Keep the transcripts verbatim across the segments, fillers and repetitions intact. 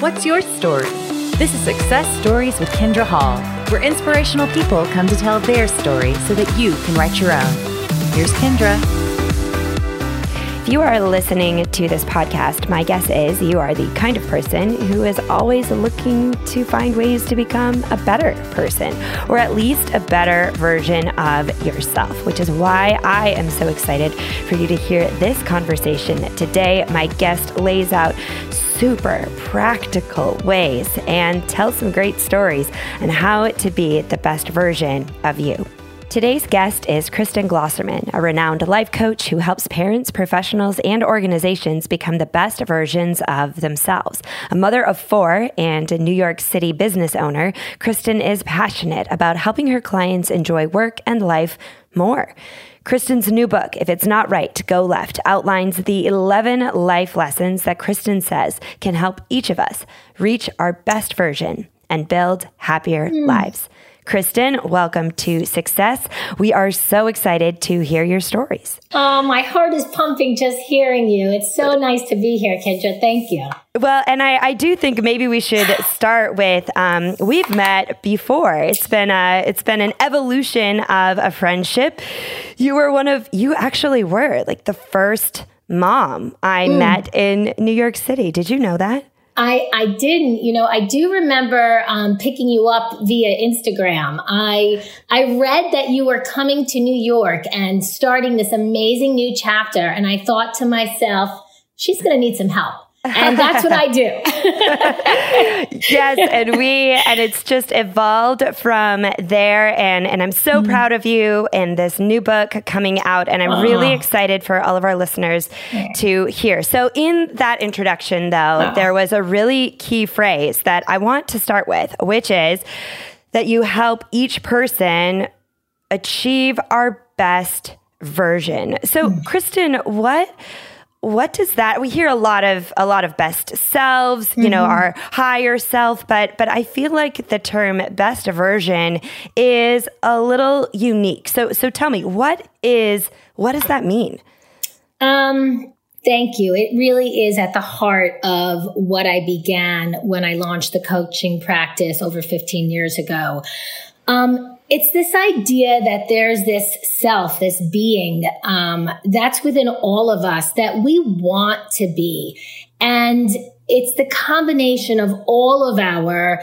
What's your story? This is Success Stories with Kendra Hall, where inspirational people come to tell their story so that you can write your own. Here's Kendra. If you are listening to this podcast, my guess is you are the kind of person who is always looking to find ways to become a better person, or at least a better version of yourself, which is why I am so excited for you to hear this conversation today. My guest lays out super practical ways and tells some great stories on how to be the best version of you. Today's guest is Kristen Glosserman, a renowned life coach who helps parents, professionals, and organizations become the best versions of themselves. A mother of four and a New York City business owner, Kristen is passionate about helping her clients enjoy work and life more. Kristen's new book, If It's Not Right, Go Left, outlines the eleven life lessons that Kristen says can help each of us reach our best version and build happier mm. lives. Kristen, welcome to Success. We are so excited to hear your stories. Oh, my heart is pumping just hearing you. It's so nice to be here, Kendra. Thank you. Well, and I, I do think maybe we should start with, um, we've met before. It's been a, it's been an evolution of a friendship. You were one of, you actually were like the first mom I mm. met in New York City. Did you know that? I, I didn't, you know, I do remember um, picking you up via Instagram. I I read that you were coming to New York and starting this amazing new chapter. And I thought to myself, she's going to need some help. And that's what I do. Yes. And we, and it's just evolved from there. And, and I'm so mm. proud of you and this new book coming out. And I'm uh-huh. really excited for all of our listeners yeah. to hear. So in that introduction, though, uh-huh. there was a really key phrase that I want to start with, which is that you help each person achieve our best version. So mm. Kristen, what... What does that, we hear a lot of, a lot of best selves, you mm-hmm. know, our higher self, but, but I feel like the term best version is a little unique. So, so tell me, what is, what does that mean? Um, thank you. It really is at the heart of what I began when I launched the coaching practice over fifteen years ago. Um, It's this idea that there's this self, this being, um, that's within all of us that we want to be. And it's the combination of all of our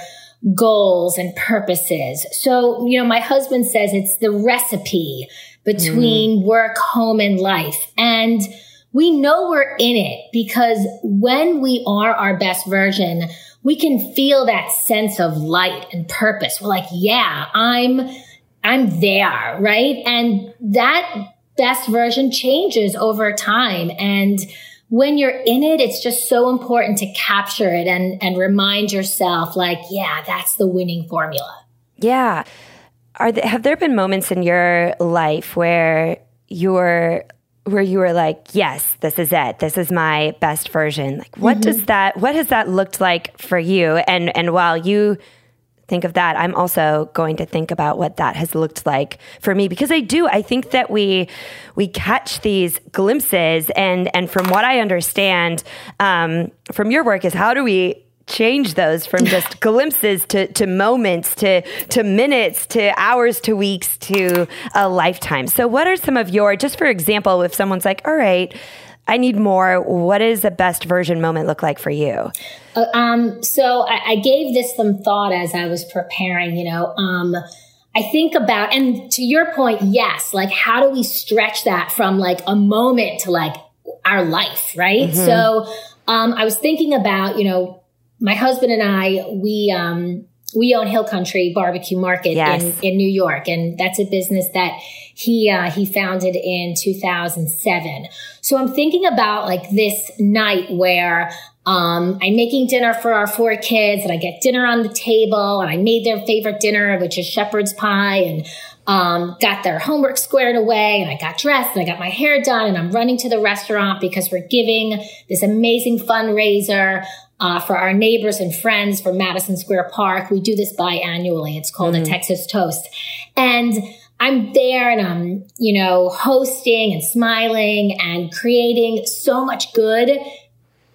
goals and purposes. So, you know, my husband says it's the recipe between mm. work, home, and life. And we know we're in it because when we are our best version, we can feel that sense of light and purpose. We're like, yeah, I'm, I'm there, right? And that best version changes over time. And when you're in it, it's just so important to capture it and, and remind yourself like, yeah, that's the winning formula. Yeah. Are there, have there been moments in your life where you're where you were like, yes, this is it. This is my best version. Like, what mm-hmm. does that, what has that looked like for you? And, and while you think of that, I'm also going to think about what that has looked like for me, because I do, I think that we, we catch these glimpses and, and from what I understand, um, from your work is how do we change those from just glimpses to, to moments, to, to minutes, to hours, to weeks, to a lifetime. So what are some of your, just for example, if someone's like, all right, I need more, what does the best version moment look like for you? Uh, um, so I, I gave this some thought as I was preparing, you know, um, I think about, and to your point, yes, like how do we stretch that from like a moment to like our life, right? Mm-hmm. So um, I was thinking about, you know, my husband and I, we um, we own Hill Country Barbecue Market yes. in, in New York. And that's a business that he uh, he founded in two thousand seven. So I'm thinking about like this night where um, I'm making dinner for our four kids and I get dinner on the table and I made their favorite dinner, which is shepherd's pie, and um, got their homework squared away, and I got dressed and I got my hair done, and I'm running to the restaurant because we're giving this amazing fundraiser Uh, for our neighbors and friends for Madison Square Park. We do this biannually. It's called mm-hmm. a Texas Toast. And I'm there and I'm, you know, hosting and smiling and creating so much good.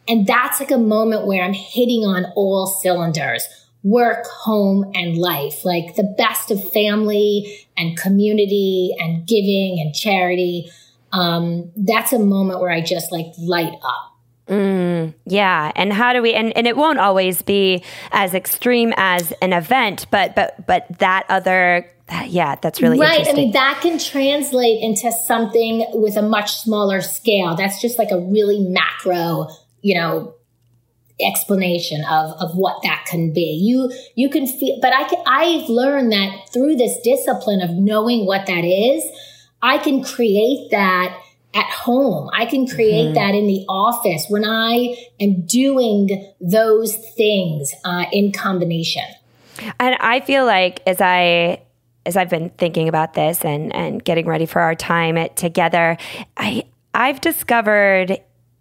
And that's like a moment where I'm hitting on all cylinders, work, home, and life, like the best of family and community and giving and charity. Um, that's a moment where I just like light up. Mm, yeah. And how do we, and, and it won't always be as extreme as an event, but, but, but that other, yeah, that's really right. interesting. I mean, that can translate into something with a much smaller scale. That's just like a really macro, you know, explanation of, of what that can be. You, you can feel, but I can, I've learned that through this discipline of knowing what that is, I can create that at home. I can create mm-hmm. that in the office when I am doing those things uh, in combination. And I feel like as I, as I've been thinking about this and, and getting ready for our time at, together, I, I've discovered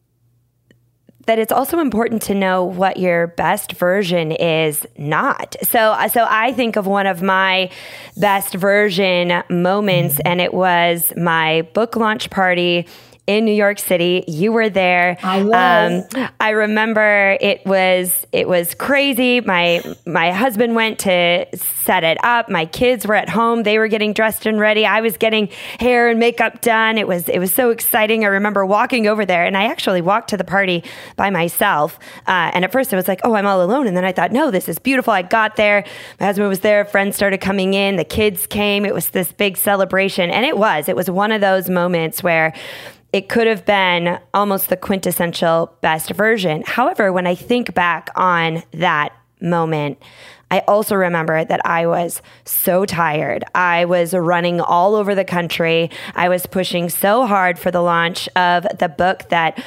that it's also important to know what your best version is not. So, so I think of one of my best version moments, and it was my book launch party in New York City. You were there. I was. Um, I remember it was it was crazy. My my husband went to set it up. My kids were at home. They were getting dressed and ready. I was getting hair and makeup done. It was it was so exciting. I remember walking over there, and I actually walked to the party by myself. Uh, and at first, I was like, "Oh, I'm all alone." And then I thought, "No, this is beautiful." I got there. My husband was there. Friends started coming in. The kids came. It was this big celebration, and it was it was one of those moments where it could have been almost the quintessential best version. However, when I think back on that moment, I also remember that I was so tired. I was running all over the country. I was pushing so hard for the launch of the book that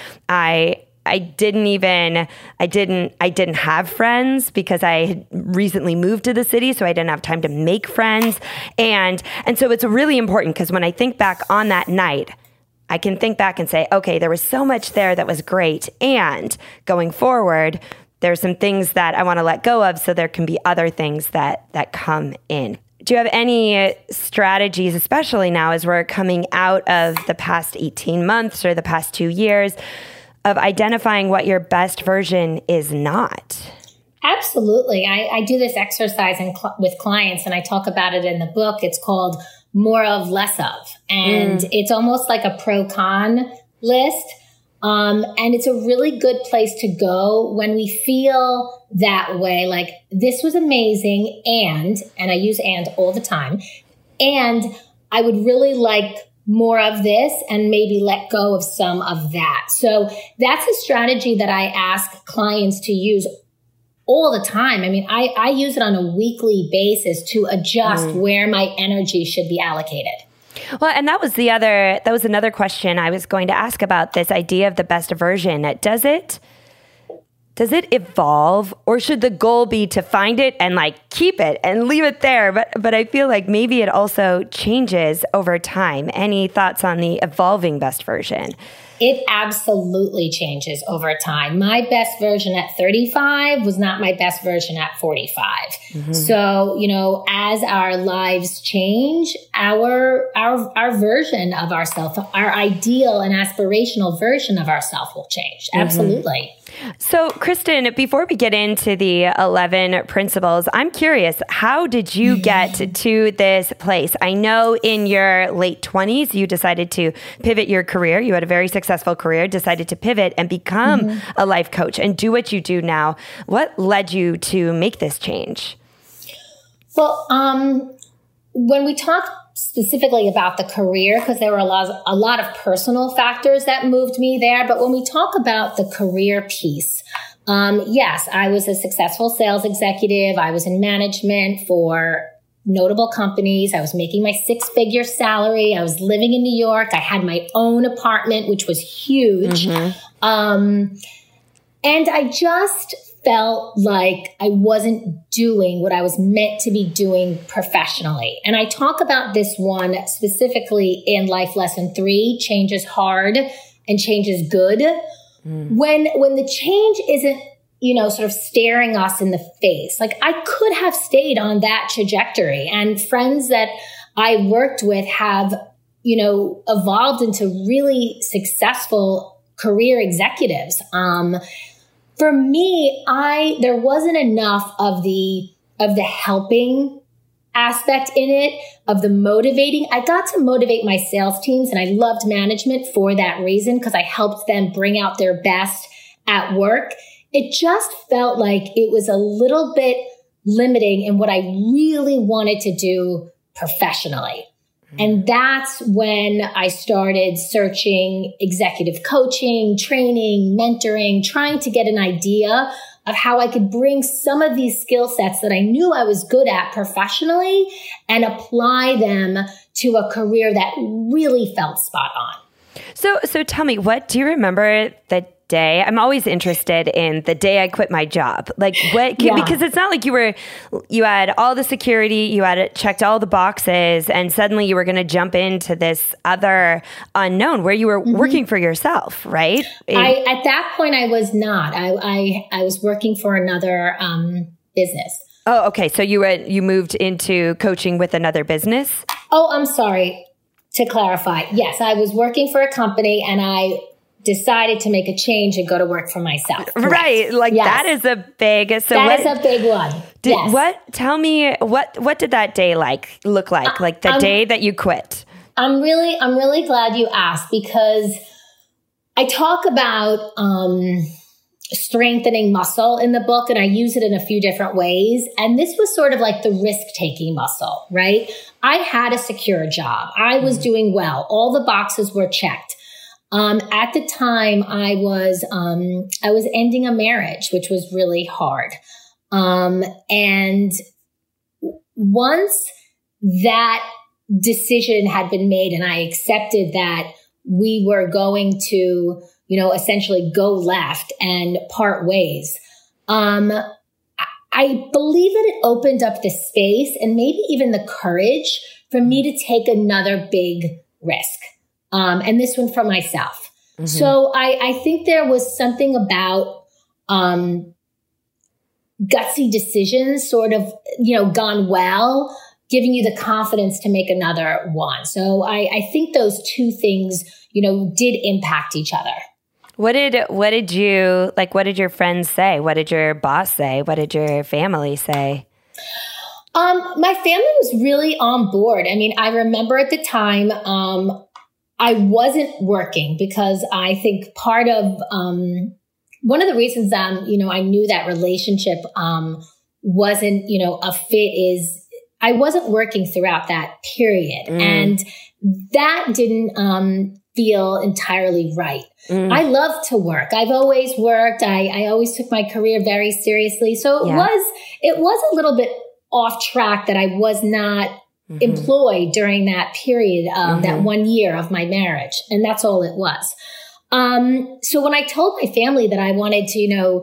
I I didn't even, I didn't, I didn't have friends because I had recently moved to the city, so I didn't have time to make friends. And, and so it's really important because when I think back on that night, I can think back and say, okay, there was so much there that was great. And going forward, there's some things that I want to let go of so there can be other things that, that come in. Do you have any strategies, especially now as we're coming out of the past eighteen months or the past two years, of identifying what your best version is not? Absolutely. I, I do this exercise in cl- with clients, and I talk about it in the book. It's called More of, Less of. And mm. it's almost like a pro-con list. Um, and it's a really good place to go when we feel that way, like this was amazing. And, and I use and all the time. And I would really like more of this and maybe let go of some of that. So that's a strategy that I ask clients to use all the time. I mean, I, I use it on a weekly basis to adjust mm. where my energy should be allocated. Well, and that was the other, that was another question I was going to ask about this idea of the best version. Does it, does it evolve, or should the goal be to find it and like keep it and leave it there? But, but I feel like maybe it also changes over time. Any thoughts on the evolving best version? It absolutely changes over time. My best version at thirty-five was not my best version at forty-five. Mm-hmm. So, you know, as our lives change, our our our version of ourselves, our ideal and aspirational version of ourselves will change. Mm-hmm. Absolutely. So, Kristen, before we get into the eleven principles, I'm curious, how did you get to this place? I know in your late twenties, you decided to pivot your career. You had a very successful career, decided to pivot and become mm-hmm. a life coach and do what you do now. What led you to make this change? Well, um, when we talk specifically about the career, because there were a lot, of, a lot of personal factors that moved me there. But when we talk about the career piece, um, yes, I was a successful sales executive. I was in management for notable companies. I was making my six-figure salary. I was living in New York. I had my own apartment, which was huge. Mm-hmm. Um, and I just felt like I wasn't doing what I was meant to be doing professionally. And I talk about this one specifically in Life Lesson three, change is hard and change is good. Mm. When, when the change isn't, you know, sort of staring us in the face, like I could have stayed on that trajectory, and friends that I worked with have, you know, evolved into really successful career executives. Um, for me, I, there wasn't enough of the, of the helping aspect in it, of the motivating. I got to motivate my sales teams, and I loved management for that reason, because I helped them bring out their best at work. It just felt like it was a little bit limiting in what I really wanted to do professionally. And that's when I started searching executive coaching, training, mentoring, trying to get an idea of how I could bring some of these skill sets that I knew I was good at professionally and apply them to a career that really felt spot on. So, so tell me, what do you remember the day? I'm always interested in the day I quit my job. Like what, Yeah. because it's not like you were, you had all the security, you had checked all the boxes, and suddenly you were going to jump into this other unknown where you were mm-hmm. working for yourself, right? I, at that point, I was not. I, I, I was working for another um, business. Oh, okay. So you were, you moved into coaching with another business? Oh, I'm sorry. To clarify, yes, I was working for a company, and I decided to make a change and go to work for myself. Correct. Right. Like yes. that is a big, so that what, is a big one. Did, yes. What, tell me, what, what did that day like look like? Like the I'm, day that you quit? I'm really, I'm really glad you asked, because I talk about, um, strengthening muscle in the book, and I use it in a few different ways. And this was sort of like the risk-taking muscle, right? I had a secure job. I was doing well. All the boxes were checked. Um, at the time, I was um, I was ending a marriage, which was really hard. Um, and once that decision had been made, and I accepted that we were going to, you know, essentially go left and part ways, um, I believe that it opened up the space and maybe even the courage for me to take another big risk. Um, and this one for myself. Mm-hmm. So I, I think there was something about, um, gutsy decisions sort of, you know, gone well, giving you the confidence to make another one. So I, I think those two things, you know, did impact each other. What did, what did you, like, what did your friends say? What did your boss say? What did your family say? Um, my family was really on board. I mean, I remember at the time, um, I wasn't working because I think part of, um, one of the reasons, um, you know, I knew that relationship, um, wasn't, you know, a fit is I wasn't working throughout that period. Mm. And that didn't, um, feel entirely right. Mm. I love to work. I've always worked. I, I always took my career very seriously. So it yeah. was, it was a little bit off track that I was not mm-hmm. employed during that period, um, mm-hmm. that one year of my marriage. And that's all it was. Um, so when I told my family that I wanted to, you know,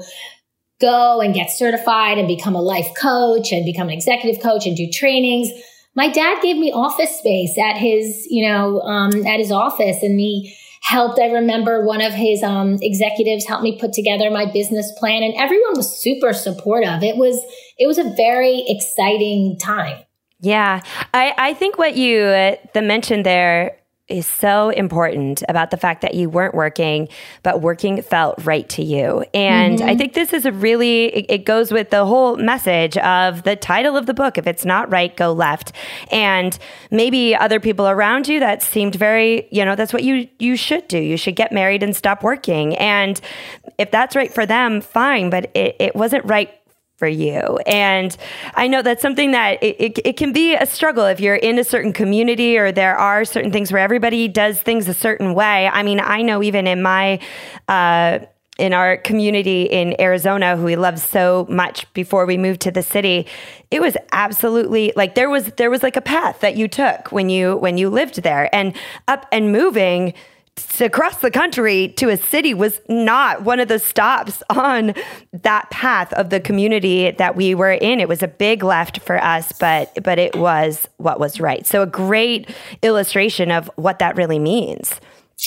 go and get certified and become a life coach and become an executive coach and do trainings, my dad gave me office space at his, you know, um, at his office, and he helped. I remember one of his um, executives helped me put together my business plan, and everyone was super supportive. It was, it was a very exciting time. Yeah, I, I think what you uh, the mention there is so important about the fact that you weren't working, but working felt right to you. And mm-hmm. I think this is a really, it, it goes with the whole message of the title of the book. If it's not right, go left. And maybe other people around you, that seemed very, you know, that's what you, you should do. You should get married and stop working. And if that's right for them, fine. But it, it wasn't right for you. And I know that's something that it, it, it can be a struggle if you're in a certain community, or there are certain things where everybody does things a certain way. I mean, I know even in my, uh, in our community in Arizona, who we love so much before we moved to the city, it was absolutely like there was, there was like a path that you took when you, when you lived there, and up and moving to across the country to a city was not one of the stops on that path of the community that we were in. It was a big left for us, but but it was what was right. So a great illustration of what that really means.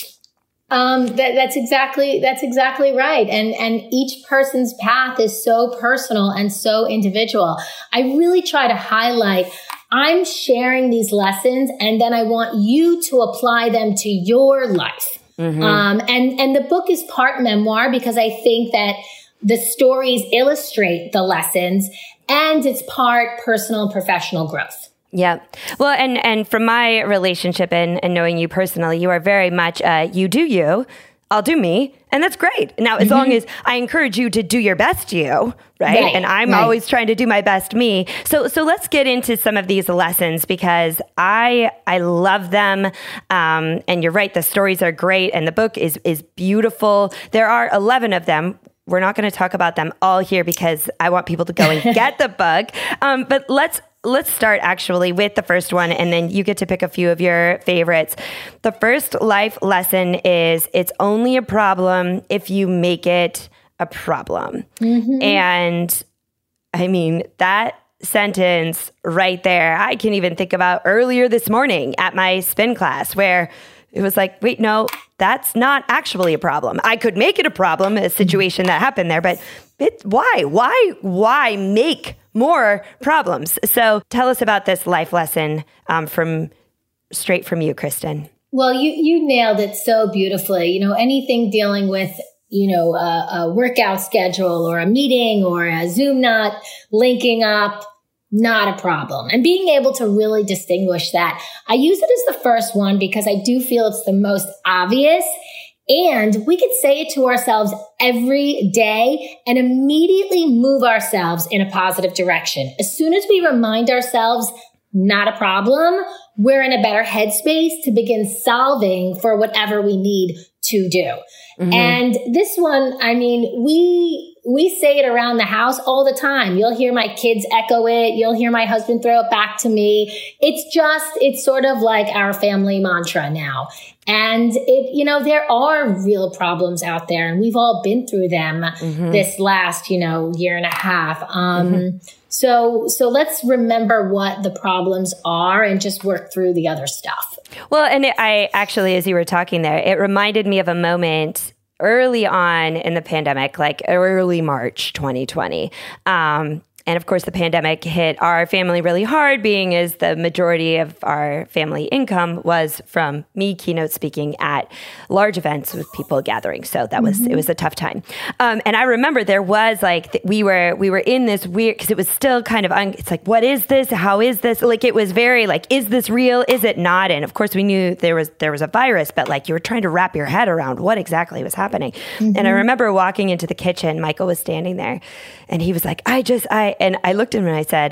Um, that, that's exactly that's exactly right. And and each person's path is so personal and so individual. I really try to highlight, I'm sharing these lessons, and then I want you to apply them to your life. Mm-hmm. Um, and, and the book is part memoir because I think that the stories illustrate the lessons, and it's part personal and professional growth. Yeah. Well, and, and from my relationship and, and knowing you personally, you are very much, uh, you do you, I'll do me. And that's great. Now, as mm-hmm. long as I encourage you to do your best you, right? right and I'm right. always trying to do my best me. So, so let's get into some of these lessons because I, I love them. Um, and you're right. The stories are great. And the book is, is beautiful. There are eleven of them. We're not going to talk about them all here because I want people to go and get the book. Um, but let's Let's start actually with the first one, and then you get to pick a few of your favorites. The first life lesson is it's only a problem if you make it a problem. Mm-hmm. And I mean, that sentence right there, I can even think about earlier this morning at my spin class where it was like, wait, no, that's not actually a problem. I could make it a problem, a situation that happened there, but it, why? Why? Why make more problems? So tell us about this life lesson um, from straight from you, Kristen. Well, you you nailed it so beautifully. You know, anything dealing with, you know, a, a workout schedule or a meeting or a Zoom not linking up, not a problem. And being able to really distinguish that. I use it as the first one because I do feel it's the most obvious. And we could say it to ourselves every day and immediately move ourselves in a positive direction. As soon as we remind ourselves, not a problem, we're in a better headspace to begin solving for whatever we need to do. Mm-hmm. And this one, I mean, we, we say it around the house all the time. You'll hear my kids echo it. You'll hear my husband throw it back to me. It's just, it's sort of like our family mantra now. And it, you know, there are real problems out there and we've all been through them mm-hmm. this last, you know, year and a half. Um, mm-hmm. So, so let's remember what the problems are and just work through the other stuff. Well, and it, I actually, as you were talking there, it reminded me of a moment early on in the pandemic, like early March twenty twenty. Um, And of course, the pandemic hit our family really hard, being as the majority of our family income was from me keynote speaking at large events with people gathering. So that was, mm-hmm. it was a tough time. Um, and I remember there was like, th- we were, we were in this weird, cause it was still kind of, un- it's like, what is this? How is this? Like, it was very like, is this real? Is it not? And of course we knew there was, there was a virus, but like you were trying to wrap your head around what exactly was happening. Mm-hmm. And I remember walking into the kitchen, Michael was standing there and he was like, I just, I, and I looked at him and I said,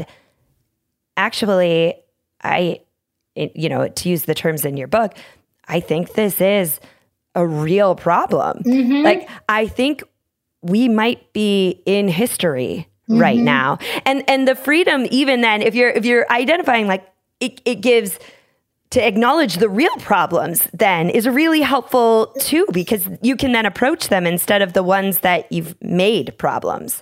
actually, I, you know, to use the terms in your book, I think this is a real problem. Mm-hmm. Like, I think we might be in history mm-hmm. right now. And, and the freedom, even then, if you're, if you're identifying, like it, it gives to acknowledge the real problems then is really helpful too, because you can then approach them instead of the ones that you've made problems.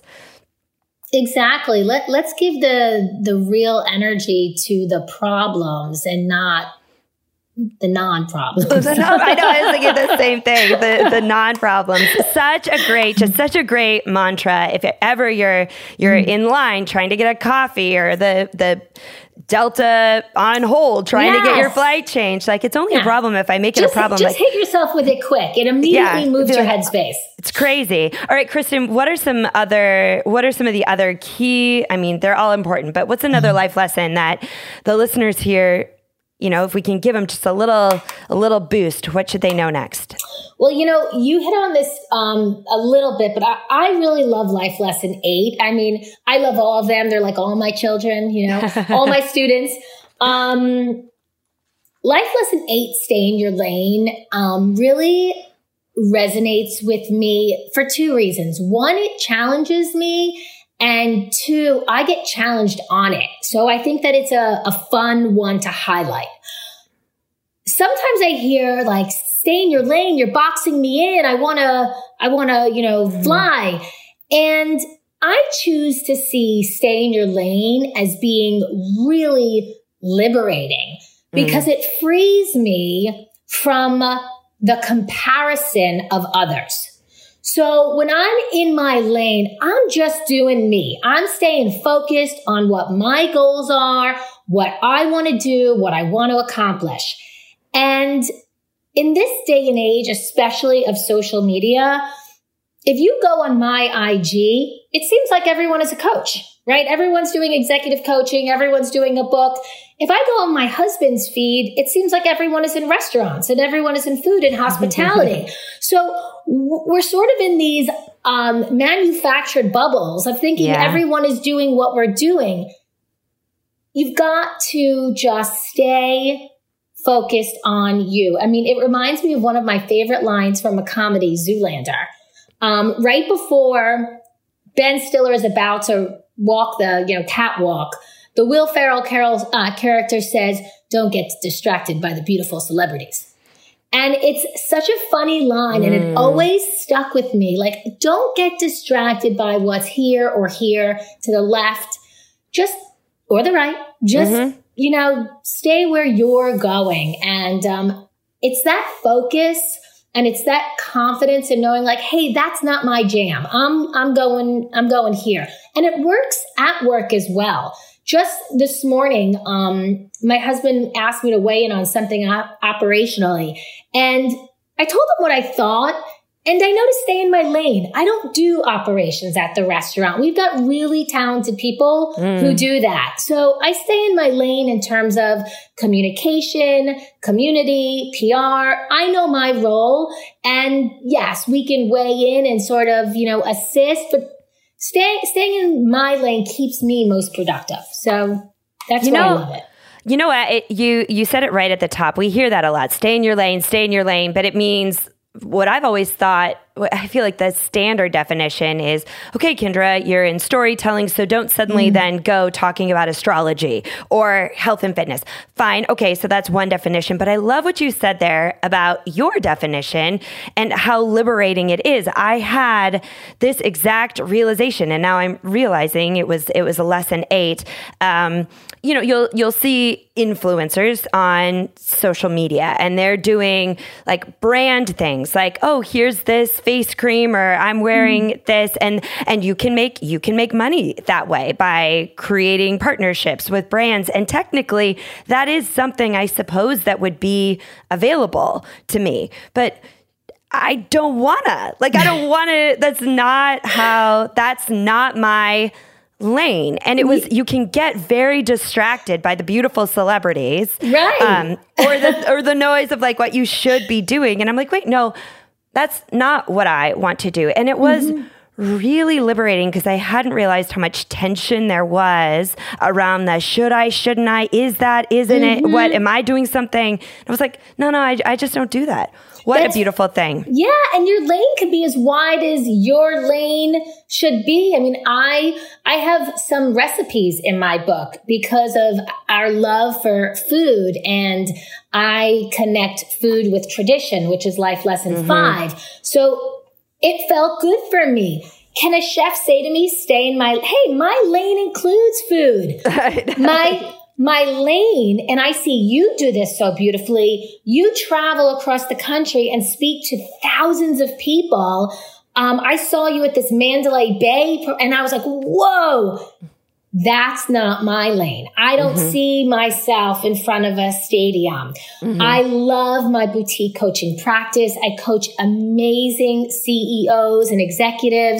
Exactly. Let, let's give the the real energy to the problems and not the non-problems. I know, I was thinking the same thing, the, the non-problems. Such a great, just such a great mantra. If ever you're you're mm. in line trying to get a coffee or the the Delta on hold, trying yes. to get your flight changed. Like, it's only yeah. a problem if I make it just, a problem. Just like, hit yourself with it quick. It immediately yeah, moves your like, headspace. It's crazy. All right, Kristen, what are some other, what are some of the other key, I mean, they're all important, but what's another mm-hmm. life lesson that the listeners here, you know, if we can give them just a little, a little boost, what should they know next? Well, you know, you hit on this um, a little bit, but I, I really love life lesson eight. I mean, I love all of them. They're like all my children, you know, all my students. Um, life lesson eight, stay in your lane, um, really resonates with me for two reasons. One, it challenges me. And two, I get challenged on it. So I think that it's a, a fun one to highlight. Sometimes I hear like, stay in your lane, you're boxing me in. I want to, I want to, you know, fly. And I choose to see stay in your lane as being really liberating because mm. it frees me from the comparison of others. So when I'm in my lane, I'm just doing me. I'm staying focused on what my goals are, what I want to do, what I want to accomplish. And in this day and age, especially of social media, if you go on my I G, it seems like everyone is a coach, right? Everyone's doing executive coaching. Everyone's doing a book. If I go on my husband's feed, it seems like everyone is in restaurants and everyone is in food and hospitality. So w- we're sort of in these um, manufactured bubbles of thinking yeah. everyone is doing what we're doing. You've got to just stay focused on you. I mean, it reminds me of one of my favorite lines from a comedy, Zoolander. Um, right before Ben Stiller is about to walk the, you know, catwalk, the Will Ferrell Carol, uh, character says, "Don't get distracted by the beautiful celebrities." And it's such a funny line, mm. and it always stuck with me. Like, don't get distracted by what's here or here to the left, just or the right. Just mm-hmm. you know, stay where you're going, and um, it's that focus. And it's that confidence in knowing like, hey, that's not my jam. I'm, I'm going, I'm going here. And it works at work as well. Just this morning, um, my husband asked me to weigh in on something op- operationally. And I told him what I thought. And I know to stay in my lane. I don't do operations at the restaurant. We've got really talented people mm. who do that. So I stay in my lane in terms of communication, community, P R. I know my role. And yes, we can weigh in and sort of, you know, assist, but staying, staying in my lane keeps me most productive. So that's you why know, I love it. You know what? It, you, you said it right at the top. We hear that a lot. Stay in your lane, stay in your lane, but it means what I've always thought, I feel like the standard definition is, okay, Kyndra, you're in storytelling, so don't suddenly mm. then go talking about astrology or health and fitness. Fine. Okay, so that's one definition. But I love what you said there about your definition and how liberating it is. I had this exact realization, and now I'm realizing it was it was a lesson eight. Um, you know, you'll you'll see influencers on social media, and they're doing like brand things, like, oh, here's this face cream, or I'm wearing mm. this, and and you can make you can make money that way by creating partnerships with brands. And technically, that is something I suppose that would be available to me, but I don't wanna. Like, I don't wanna. That's not how. That's not my lane. And it was, you can get very distracted by the beautiful celebrities, right? Um, or the or the noise of like what you should be doing. And I'm like, wait, no, that's not what I want to do. And it was mm-hmm. really liberating because I hadn't realized how much tension there was around the should I, shouldn't I, is that, isn't mm-hmm. it, what, am I doing something? And I was like, no, no, I, I just don't do that. What That's, a beautiful thing. Yeah. And your lane could be as wide as your lane should be. I mean, I, I have some recipes in my book because of our love for food, and I connect food with tradition, which is life lesson mm-hmm. five. So it felt good for me. Can a chef say to me, stay in my, hey, my lane includes food. my, My lane, and I see you do this so beautifully, you travel across the country and speak to thousands of people. Um, I saw you at this Mandalay Bay, and I was like, whoa, that's not my lane. I don't mm-hmm. see myself in front of a stadium. Mm-hmm. I love my boutique coaching practice. I coach amazing C E Os and executives.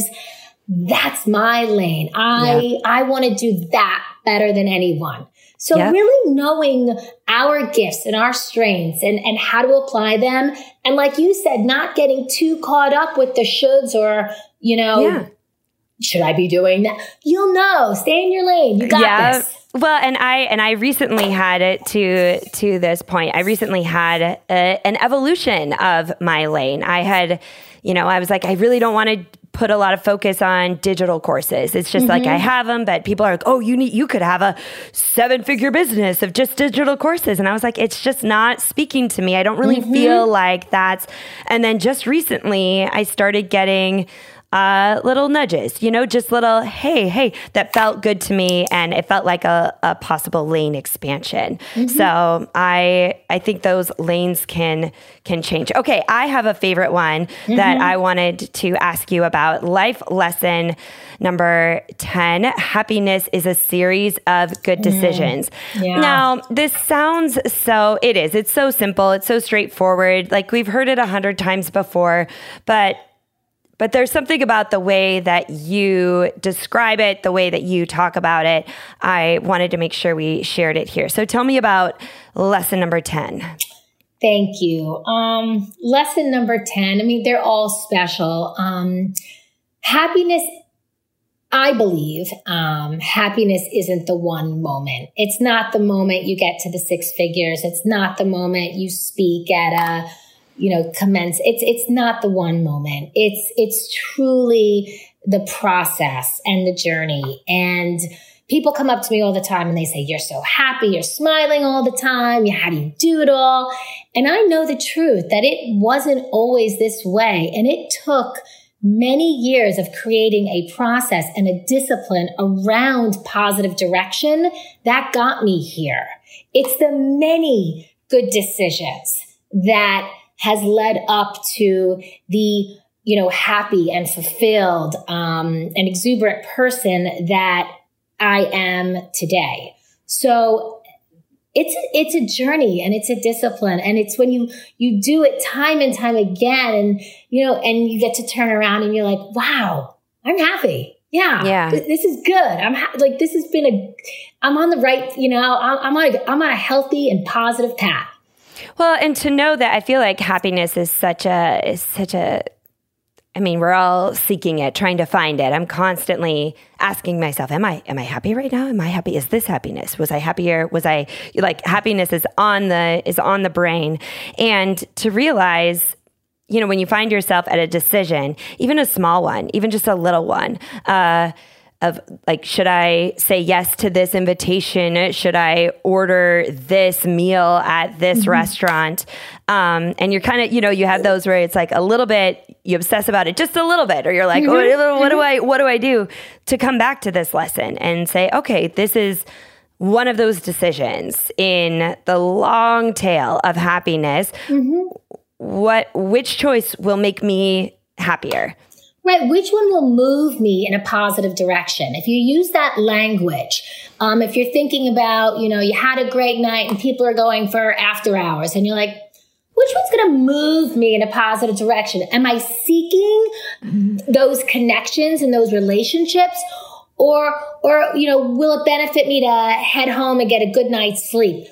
That's my lane. I, yeah. I want to do that better than anyone. So yep. really knowing our gifts and our strengths and, and how to apply them. And like you said, not getting too caught up with the shoulds or, you know, yeah. should I be doing that? You'll know. Stay in your lane. You got yeah. this. Well, and I and I recently had it to to this point. I recently had a, an evolution of my lane. I had, you know, I was like, I really don't want to put a lot of focus on digital courses. It's just mm-hmm. like I have them, but people are like, oh, you need, you could have a seven figure business of just digital courses. And I was like, it's just not speaking to me. I don't really mm-hmm. feel like that's, and then just recently I started getting uh, little nudges, you know, just little, hey, hey, that felt good to me. And it felt like a, a possible lane expansion. Mm-hmm. So I I think those lanes can can change. Okay, I have a favorite one mm-hmm. that I wanted to ask you about. Life lesson number ten, happiness is a series of good decisions. Mm. Yeah. Now, this sounds so, it is, it's so simple. It's so straightforward. Like we've heard it a hundred times before, but But there's something about the way that you describe it, the way that you talk about it. I wanted to make sure we shared it here. So tell me about lesson number ten. Thank you. Um, lesson number ten, I mean, they're all special. Um, happiness, I believe, um, happiness isn't the one moment. It's not the moment you get to the six figures. It's not the moment you speak at a you know, commence. It's, it's not the one moment. It's, it's truly the process and the journey. And people come up to me all the time and they say, you're so happy. You're smiling all the time. How do you do it all? And I know the truth that it wasn't always this way. And it took many years of creating a process and a discipline around positive direction that got me here. It's the many good decisions that has led up to the, you know, happy and fulfilled, um, and exuberant person that I am today. So it's, it's a journey and it's a discipline. And it's when you, you do it time and time again and, you know, and you get to turn around and you're like, wow, I'm happy. Yeah. Yeah. Th- this is good. I'm ha- like, this has been a, I'm on the right, you know, I'm, I'm on a, I'm on a healthy and positive path. Well, and to know that I feel like happiness is such a, is such a, I mean, we're all seeking it, trying to find it. I'm constantly asking myself, am I, am I happy right now? Am I happy? Is this happiness? Was I happier? Was I like happiness is on the, is on the brain. And to realize, you know, when you find yourself at a decision, even a small one, even just a little one, uh, of like, should I say yes to this invitation? Should I order this meal at this mm-hmm. restaurant? Um, and you're kind of, you know, you have those where it's like a little bit, you obsess about it just a little bit, or you're like, mm-hmm. oh, what do I, what do I do to come back to this lesson and say, okay, this is one of those decisions in the long tail of happiness. Mm-hmm. What, which choice will make me happier? Right. Which one will move me in a positive direction? If you use that language, um, if you're thinking about, you know, you had a great night and people are going for after hours and you're like, which one's going to move me in a positive direction? Am I seeking those connections and those relationships? Or, or, you know, will it benefit me to head home and get a good night's sleep?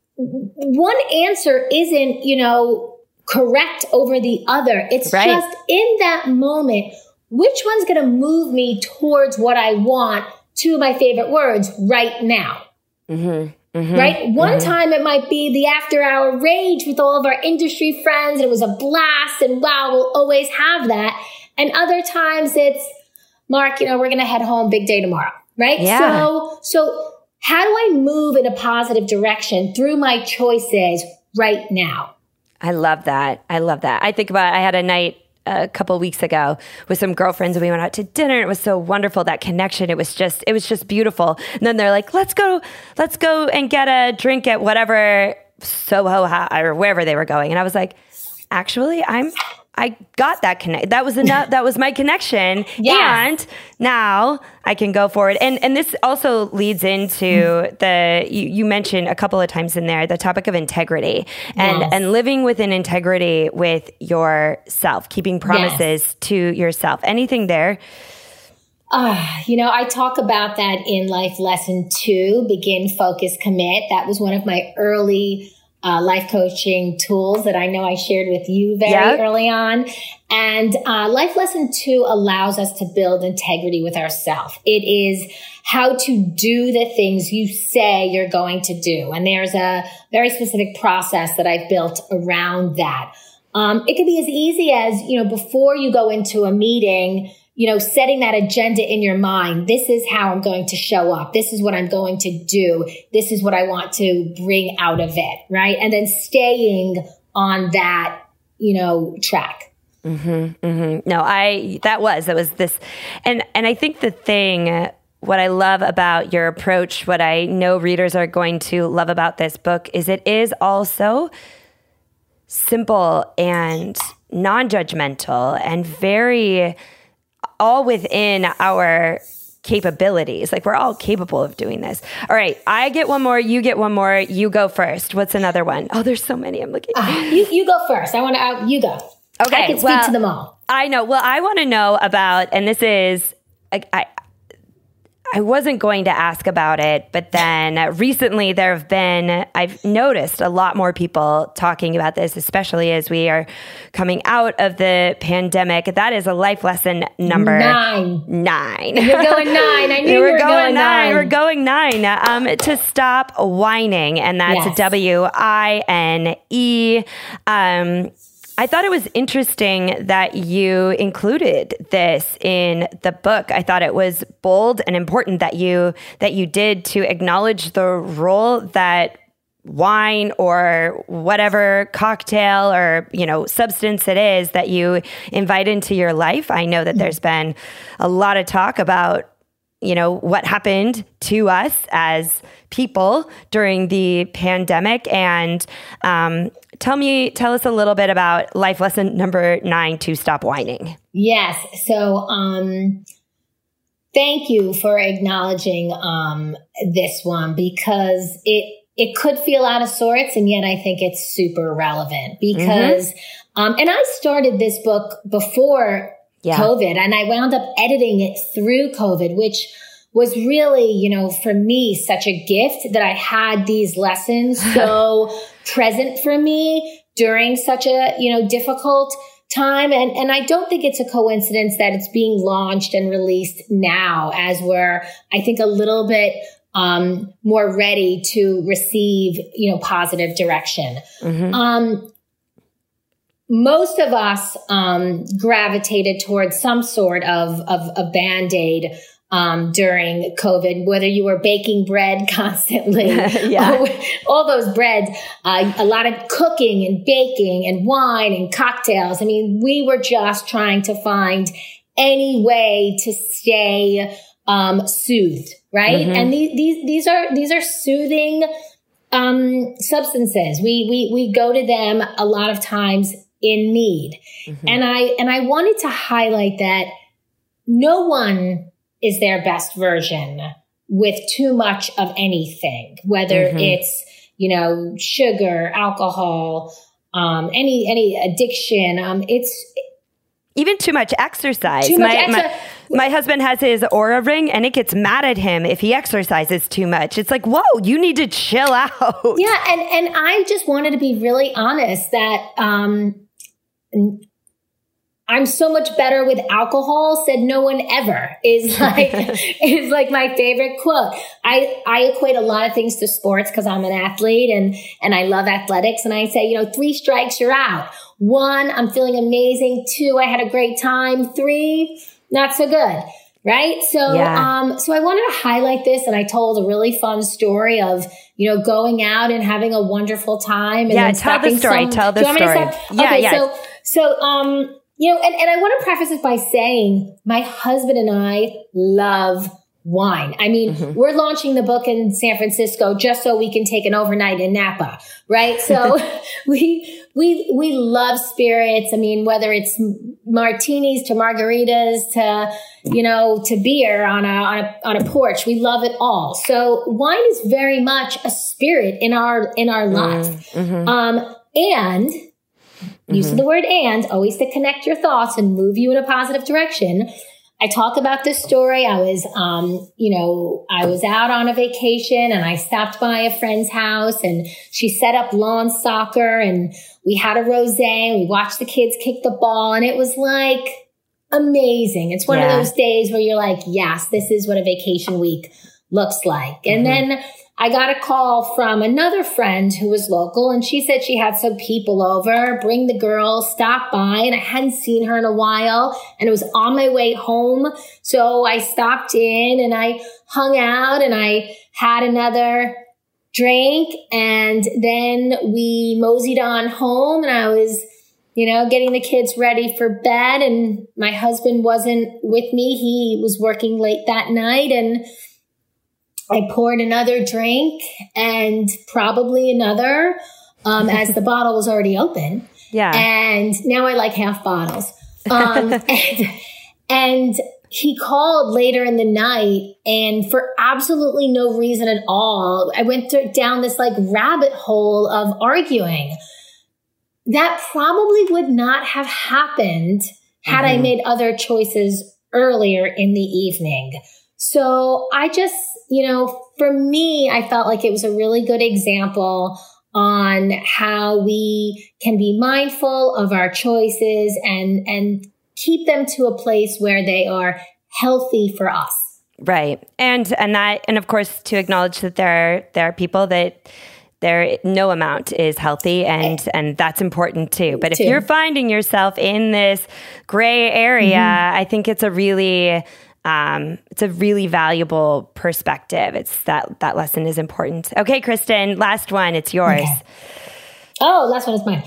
One answer isn't, you know, correct over the other. It's right. Just in that moment, which one's going to move me towards what I want, to my favorite words, right now? Mm-hmm. Mm-hmm. Right? One mm-hmm. time it might be the after hour rage with all of our industry friends. And it was a blast and wow, we'll always have that. And other times it's, Mark, you know, we're going to head home, big day tomorrow. Right? Yeah. So, so how do I move in a positive direction through my choices right now? I love that. I love that. I think about, I had a night a couple weeks ago with some girlfriends and we went out to dinner. It was so wonderful, that connection. It was just, it was just beautiful. And then they're like, let's go, let's go and get a drink at whatever Soho or wherever they were going. And I was like, actually, I'm, I got that connect. That was enough. That was my connection. Yeah. And now I can go forward. And and this also leads into the, you, you mentioned a couple of times in there, the topic of integrity and, yes. and living with an integrity with yourself, keeping promises yes. to yourself. Anything there? Uh, you know, I talk about that in life lesson two, begin, focus, commit. That was one of my early Uh, life coaching tools that I know I shared with you very yep. early on. And uh, life lesson two allows us to build integrity with ourselves. It is how to do the things you say you're going to do. And there's a very specific process that I've built around that. Um, it could be as easy as, you know, before you go into a meeting, you know, setting that agenda in your mind. This is how I'm going to show up. This is what I'm going to do. This is what I want to bring out of it, right? And then staying on that, you know, track. Mm-hmm, mm-hmm. No, I, that was, that was this. And, and I think the thing, what I love about your approach, what I know readers are going to love about this book is it is also simple and non-judgmental and very all within our capabilities. Like we're all capable of doing this. All right. I get one more. You get one more. You go first. What's another one? Oh, there's so many. I'm looking. Uh, you, you go first. I want to, uh, you go. Okay. I can speak well, to them all. I know. Well, I want to know about, and this is, I, I I wasn't going to ask about it, but then recently there have been, I've noticed a lot more people talking about this, especially as we are coming out of the pandemic. That is a life lesson number nine. Nine. You're going nine. I knew you we're were going, going nine. nine. We're going nine. Um, to stop whining, and that's Yes. W I N E. Um, I thought it was interesting that you included this in the book. I thought it was bold and important that you that you did to acknowledge the role that wine or whatever cocktail or, you know, substance it is that you invite into your life. I know that there's been a lot of talk about, you know, what happened to us as people during the pandemic. And um, tell me, tell us a little bit about life lesson number nine, to stop whining. Yes. So, um, thank you for acknowledging um, this one, because it it could feel out of sorts, and yet I think it's super relevant because, mm-hmm. um, and I started this book before yeah. COVID, and I wound up editing it through COVID, which was really, you know, for me, such a gift that I had these lessons so present for me during such a, you know, difficult time. And, and I don't think it's a coincidence that it's being launched and released now, as we're, I think, a little bit um, more ready to receive, you know, positive direction. Mm-hmm. Um, most of us um, gravitated towards some sort of, of a Band-Aid Um, during COVID, whether you were baking bread constantly, yeah. all those breads, uh, a lot of cooking and baking and wine and cocktails. I mean, we were just trying to find any way to stay um, soothed, right? Mm-hmm. And these, these, these are these are soothing um, substances. We we we go to them a lot of times in need, mm-hmm. and I and I wanted to highlight that no one is their best version with too much of anything, whether mm-hmm. it's, you know, sugar, alcohol, um, any, any addiction. Um, it's even too much exercise. Too much my, exercise. My, my husband has his Oura ring and it gets mad at him if he exercises too much. It's like, whoa, you need to chill out. Yeah. And, and I just wanted to be really honest that, um, I'm so much better with alcohol, said no one ever, is like, is like my favorite quote. I, I equate a lot of things to sports because I'm an athlete and, and I love athletics. And I say, you know, three strikes, you're out. One, I'm feeling amazing. Two, I had a great time. Three, not so good. Right. So, yeah. um, so I wanted to highlight this, and I told a really fun story of, you know, going out and having a wonderful time. And yeah. then Tell the story. Some, tell the story. Yeah. Okay, yeah. So, so, um, you know, and, and I want to preface this by saying my husband and I love wine. I mean, mm-hmm. we're launching the book in San Francisco just so we can take an overnight in Napa, right? So we, we, we love spirits. I mean, whether it's martinis to margaritas to, you know, to beer on a, on a, on a porch, we love it all. So wine is very much a spirit in our, in our life. Mm-hmm. Um, and use of the word and, always to connect your thoughts and move you in a positive direction. I talk about this story. I was, um, you know, I was out on a vacation and I stopped by a friend's house and she set up lawn soccer and we had a rosé and we watched the kids kick the ball and it was like amazing. It's one yeah. of those days where you're like, yes, this is what a vacation week looks like. And mm-hmm. then I got a call from another friend who was local, and she said she had some people over, bring the girls, stop by, and I hadn't seen her in a while, and it was on my way home. So I stopped in and I hung out and I had another drink, and then we moseyed on home, and I was you know, getting the kids ready for bed, and my husband wasn't with me. He was working late that night, and I poured another drink and probably another, um, as the bottle was already open. Yeah. And now I like half bottles. Um, and, and he called later in the night, and for absolutely no reason at all, I went th- down this like rabbit hole of arguing. That probably would not have happened had mm-hmm. I made other choices earlier in the evening. So I just, you know, for me, I felt like it was a really good example on how we can be mindful of our choices and, and keep them to a place where they are healthy for us. Right. And, and that, and of course, to acknowledge that there are, there are people that there, no amount is healthy, and, and that's important too. But if too. you're finding yourself in this gray area, mm-hmm. I think it's a really, um, it's a really valuable perspective. It's that, that lesson is important. Okay, Kristen, last one, it's yours. Okay. Oh, last one is mine.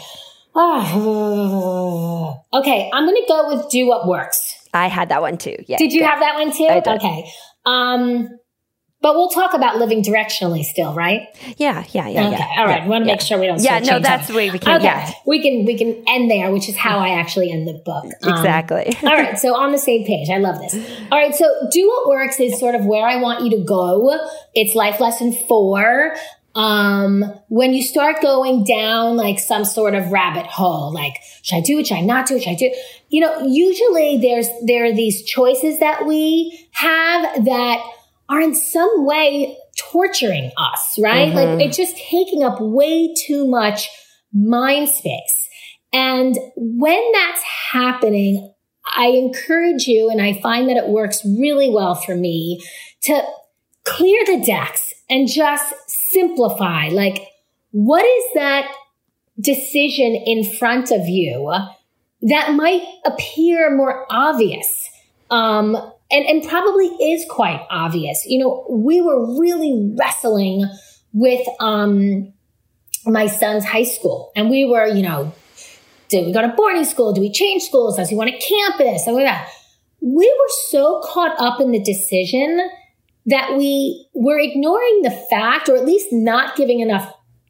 Oh. Okay. I'm going to go with do what works. I had that one too. Yeah. Did you good. have that one too? I did. Okay. Um, But we'll talk about living directionally still, right? Yeah, yeah, yeah. Okay, yeah, all right. Yeah, We want to yeah. make sure we don't. Yeah, no, that's the way we can. Okay, Yeah. we can we can end there, which is how I actually end the book. Um, Exactly. all right, so on the same page. I love this. All right, so do what works is sort of where I want you to go. It's life lesson four. Um, when you start going down like some sort of rabbit hole, like should I do it? Should I not do it? Should I do it? You know, usually there's there are these choices that we have that are in some way torturing us, right? Mm-hmm. Like it's just taking up way too much mind space. And when that's happening, I encourage you, and I find that it works really well for me, to clear the decks and just simplify. Like, what is that decision in front of you that might appear more obvious? Um, And, and probably is quite obvious. You know, we were really wrestling with um, my son's high school. And we were, you know, do we go to boarding school? Do we change schools? Does he want a campus? And that. We were so caught up in the decision that we were ignoring the fact, or at least not giving enough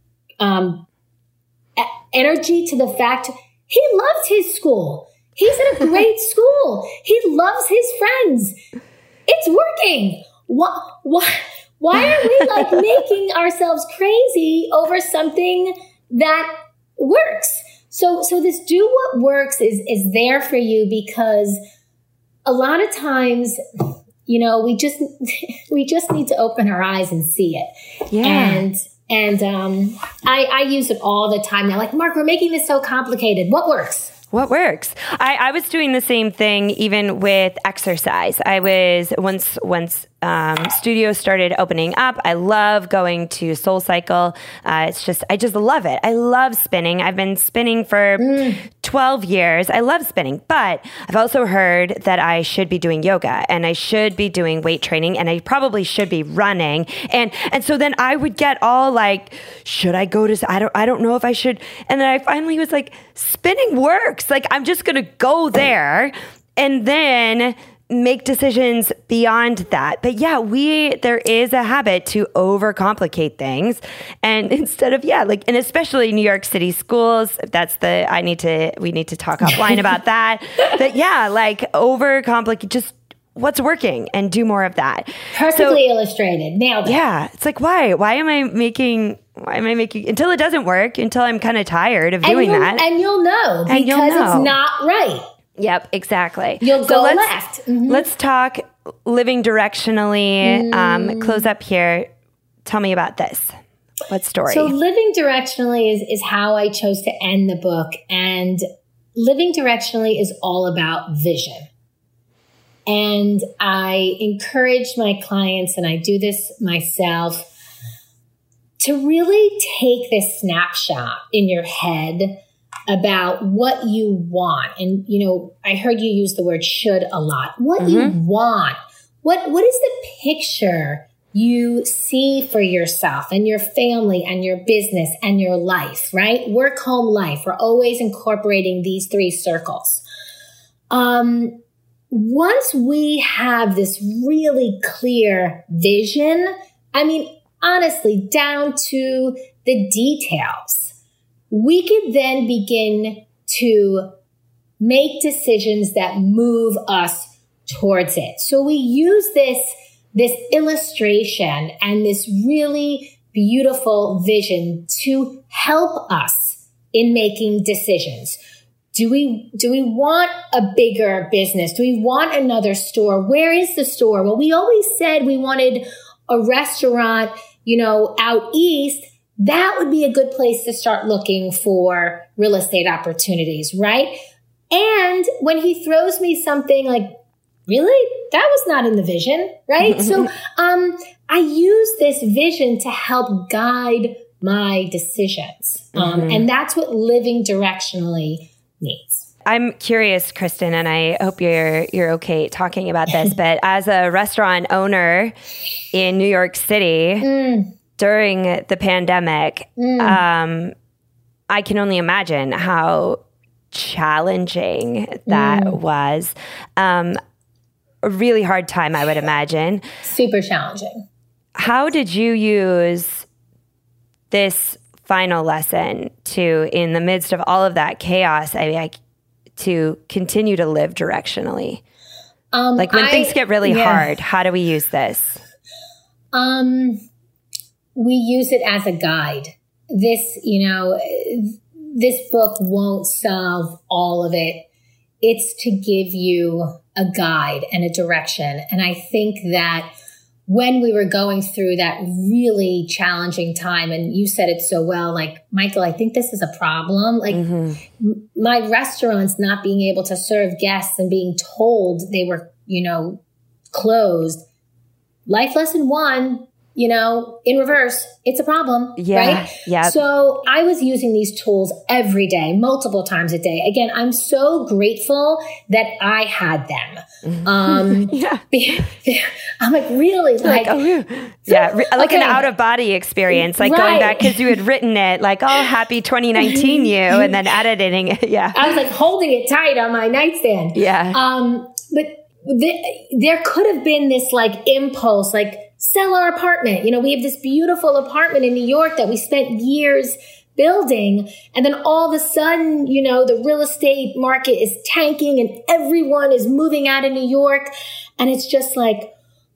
um, energy to the fact he loved his school. He's in a great school. He loves his friends. It's working. Why, why, why are we like making ourselves crazy over something that works? So, so this do what works is, is there for you because a lot of times, you know, we just, we just need to open our eyes and see it. Yeah. And, and, um, I, I use it all the time now. Like, Mark, we're making this so complicated. What works? What works? I, I was doing the same thing even with exercise. I was once once um, studios started opening up. I love going to Soul Cycle. Uh, it's just I just love it. I love spinning. I've been spinning for mm. twelve years. I love spinning, but I've also heard that I should be doing yoga and I should be doing weight training and I probably should be running. And and so then I would get all like, should I go to? I don't I don't know if I should. And then I finally was like, spinning works. Like, I'm just going to go there and then make decisions beyond that. But yeah, we, there is a habit to overcomplicate things. And instead of, yeah, like, and especially New York City schools, that's the, I need to, we need to talk offline about that. But yeah, like overcomplicate, just what's working and do more of that. Perfectly so, illustrated. Nailed it. Yeah. It's like, why, why am I making, why am I making, until it doesn't work, until I'm kind of tired of and doing you'll, that. And you'll know because you'll know. It's not right. Yep, exactly. You'll so go let's, left. Mm-hmm. Let's talk living directionally. Mm. Um, close up here. Tell me about this. What story? So living directionally is, is how I chose to end the book. And living directionally is all about vision. And I encourage my clients, and I do this myself, to really take this snapshot in your head about what you want. And, you know, I heard you use the word should a lot. What mm-hmm. you want. What, what is the picture you see for yourself and your family and your business and your life, right? Work, home, life. We're always incorporating these three circles. Um, once we have this really clear vision, I mean, honestly, down to the details, we could then begin to make decisions that move us towards it. So we use this, this illustration and this really beautiful vision to help us in making decisions. Do we, do we want a bigger business? Do we want another store? Where is the store? Well, we always said we wanted a restaurant, you know, out east. That would be a good place to start looking for real estate opportunities, right? And when he throws me something like, really? That was not in the vision, right? So, um, I use this vision to help guide my decisions. Um, mm-hmm. And that's what living directionally needs. I'm curious, Kristen, and I hope you're you're okay talking about this, but as a restaurant owner in New York City mm. during the pandemic, mm. um, I can only imagine how challenging that mm. was. Um, a really hard time, I would imagine. Super challenging. How did you use this final lesson to, in the midst of all of that chaos, I mean, I, to continue to live directionally? Um, like when I, things get really yeah. hard, how do we use this? Um, we use it as a guide. This, you know, this book won't solve all of it. It's to give you a guide and a direction. And I think that when we were going through that really challenging time, and you said it so well, like, Michael, I think this is a problem. Like mm-hmm. m- my restaurants not being able to serve guests and being told they were, you know, closed. Life lesson one, you know, in reverse, it's a problem, yeah, right? Yeah. So I was using these tools every day, multiple times a day. Again, I'm so grateful that I had them. Um, yeah. I'm like, really? Like, like oh, yeah, like okay. an out of body experience, like right. going back because you had written it like, oh, happy twenty nineteen you, and then editing it. Yeah. I was like holding it tight on my nightstand. Yeah. Um, but th- there could have been this like impulse, like, sell our apartment. You know, we have this beautiful apartment in New York that we spent years building. And then all of a sudden, you know, the real estate market is tanking and everyone is moving out of New York. And it's just like,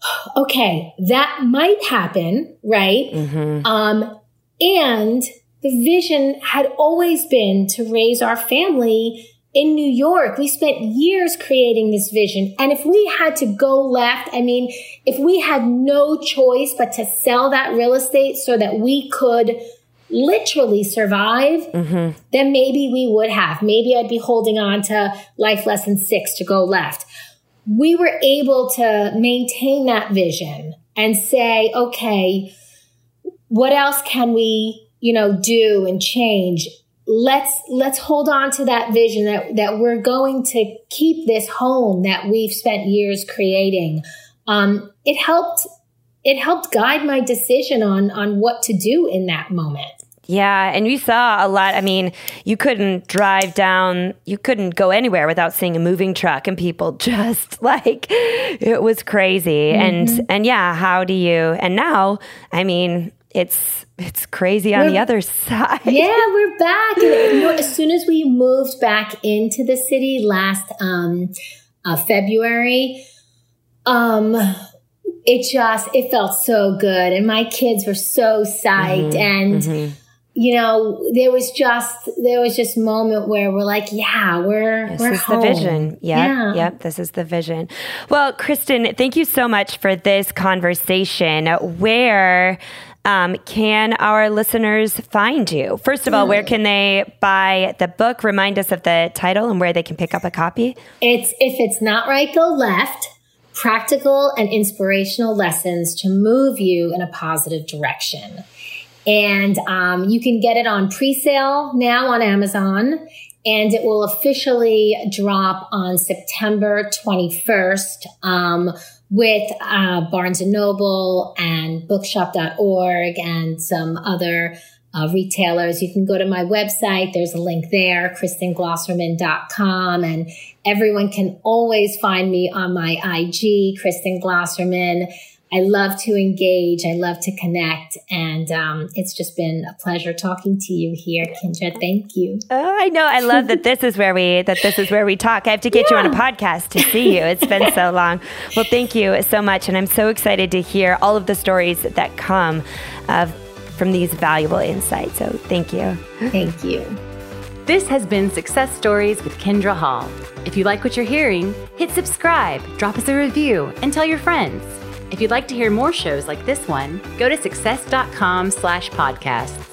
okay, that might happen, right? Mm-hmm. Um, and the vision had always been to raise our family in New York. We spent years creating this vision. And if we had to go left, I mean, if we had no choice but to sell that real estate so that we could literally survive, mm-hmm. then maybe we would have. Maybe I'd be holding on to life lesson six to go left. We were able to maintain that vision and say, okay, what else can we, you know, do and change? Let's, let's hold on to that vision that, that we're going to keep this home that we've spent years creating. Um, it helped, it helped guide my decision on, on what to do in that moment. Yeah. And we saw a lot. I mean, you couldn't drive down, you couldn't go anywhere without seeing a moving truck and people just like, it was crazy. Mm-hmm. And, and yeah, how do you, and now, I mean, it's, it's crazy on we're, the other side. Yeah, we're back. And, you know, as soon as we moved back into the city last, um, uh, February, um, it just, it felt so good. And my kids were so psyched. Mm-hmm. And, mm-hmm. you know, there was just, there was just a moment where we're like, yeah, we're, this we're is home. the vision. Yep, yeah. Yep. This is the vision. Well, Kristen, thank you so much for this conversation. Where, um, can our listeners find you? First of all, where can they buy the book? Remind us of the title and where they can pick up a copy. It's If It's Not Right, Go Left. Practical and inspirational lessons to move you in a positive direction. And um, you can get it on pre-sale now on Amazon. And it will officially drop on September twenty-first um, with uh, Barnes and Noble and bookshop dot org and some other uh, retailers. You can go to my website. There's a link there, kristen glosserman dot com. And everyone can always find me on my I G, Kristen Glosserman. I love to engage. I love to connect. And um, it's just been a pleasure talking to you here, Kindra. Thank you. Oh, I know. I love that this is where we that this is where we talk. I have to get yeah. you on a podcast to see you. It's been so long. Well, thank you so much. And I'm so excited to hear all of the stories that come of, from these valuable insights. So thank you. Thank you. This has been Success Stories with Kindra Hall. If you like what you're hearing, hit subscribe, drop us a review, and tell your friends. If you'd like to hear more shows like this one, go to success dot com slash podcasts.